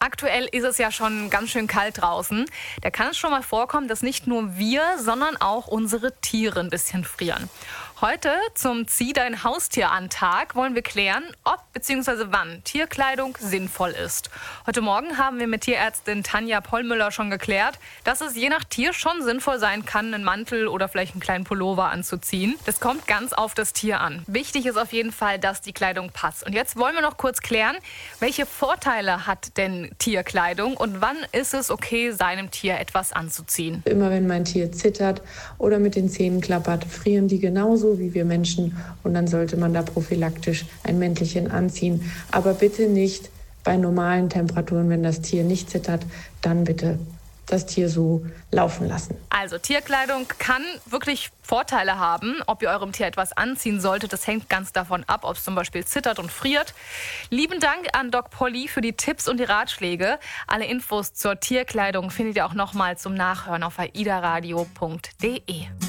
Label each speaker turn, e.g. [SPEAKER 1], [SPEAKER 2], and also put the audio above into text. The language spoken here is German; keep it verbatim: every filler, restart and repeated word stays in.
[SPEAKER 1] Aktuell ist es ja schon ganz schön kalt draußen. Da kann es schon mal vorkommen, dass nicht nur wir, sondern auch unsere Tiere ein bisschen frieren. Heute zum Zieh dein Haustier an Tag wollen wir klären, ob bzw. wann Tierkleidung sinnvoll ist. Heute Morgen haben wir mit Tierärztin Tanja Pollmüller schon geklärt, dass es je nach Tier schon sinnvoll sein kann, einen Mantel oder vielleicht einen kleinen Pullover anzuziehen. Das kommt ganz auf das Tier an. Wichtig ist auf jeden Fall, dass die Kleidung passt. Und jetzt wollen wir noch kurz klären, welche Vorteile hat denn Tierkleidung und wann ist es okay, seinem Tier etwas anzuziehen?
[SPEAKER 2] Immer wenn mein Tier zittert oder mit den Zähnen klappert, frieren die genauso wie wir Menschen und dann sollte man da prophylaktisch ein Mäntelchen anziehen. Aber bitte nicht bei normalen Temperaturen, wenn das Tier nicht zittert, dann bitte das Tier so laufen lassen.
[SPEAKER 1] Also Tierkleidung kann wirklich Vorteile haben. Ob ihr eurem Tier etwas anziehen solltet, das hängt ganz davon ab, ob es zum Beispiel zittert und friert. Lieben Dank an Doc Polly für die Tipps und die Ratschläge. Alle Infos zur Tierkleidung findet ihr auch nochmal zum Nachhören auf aidaradio punkt de.